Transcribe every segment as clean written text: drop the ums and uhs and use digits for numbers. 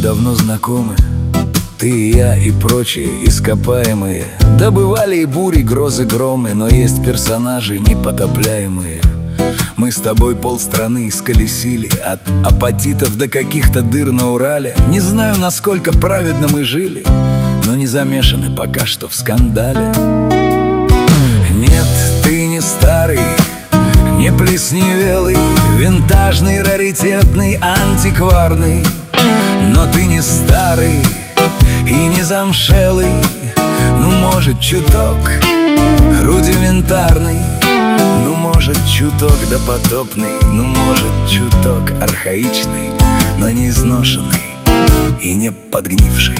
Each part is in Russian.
давно знакомы. Ты и я и прочие ископаемые. Да бывали и бури, грозы, громы, но есть персонажи непотопляемые. Мы с тобой полстраны исколесили, от апатитов до каких-то дыр на Урале. Не знаю, насколько праведно мы жили, но не замешаны пока что в скандале. Нет, ты не старый, не плесневелый, винтажный, раритетный, антикварный. Но ты не старый и не замшелый, ну, может, чуток рудиментарный, ну, может, чуток допотопный, ну, может, чуток архаичный, но не изношенный и не подгнивший.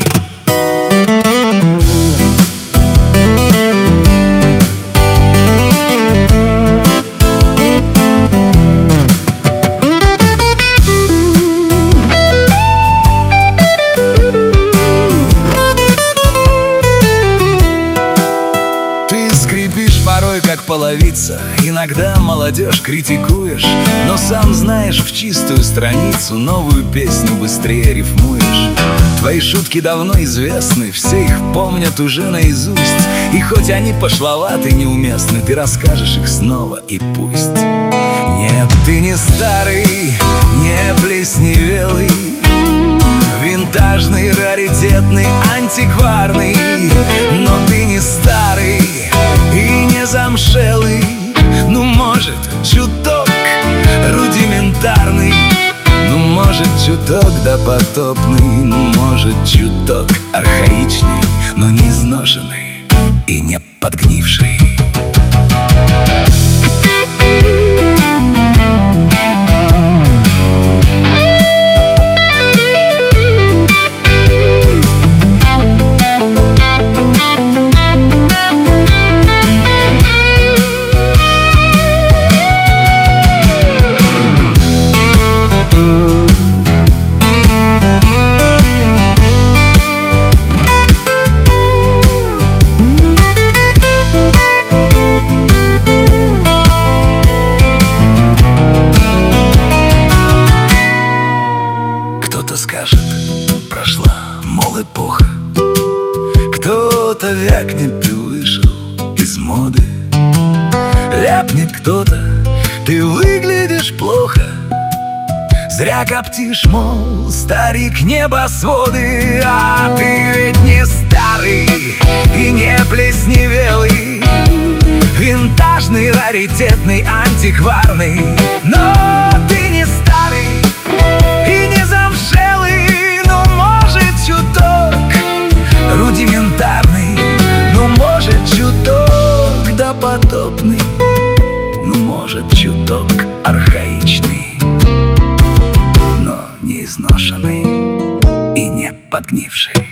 Порой как половица, иногда молодежь критикуешь, но сам знаешь, в чистую страницу новую песню быстрее рифмуешь. Твои шутки давно известны, все их помнят уже наизусть. И хоть они пошловаты, неуместны, ты расскажешь их снова и пусть. Нет, ты не старый, не плесневелый, винтажный, раритетный, антикварный. Но ты не старый и не замшелый, ну, может, чуток рудиментарный, ну, может, чуток допотопный, ну, может, чуток архаичный, но не изношенный и не подгнивший. Кто-то скажет, прошла, мол, эпоха. Кто-то вякнет, ты вышел из моды. Ляпнет кто-то, ты выглядишь плохо. Зря коптишь, мол, старик, небосводы. А ты ведь не старый и не плесневелый, винтажный, раритетный, антикварный. Но ты не старый и не замшелый, ну, может, чуток рудиментарный, ну, может, чуток допотопный, ну, может, чуток архаичный, но не изношенный и не подгнивший.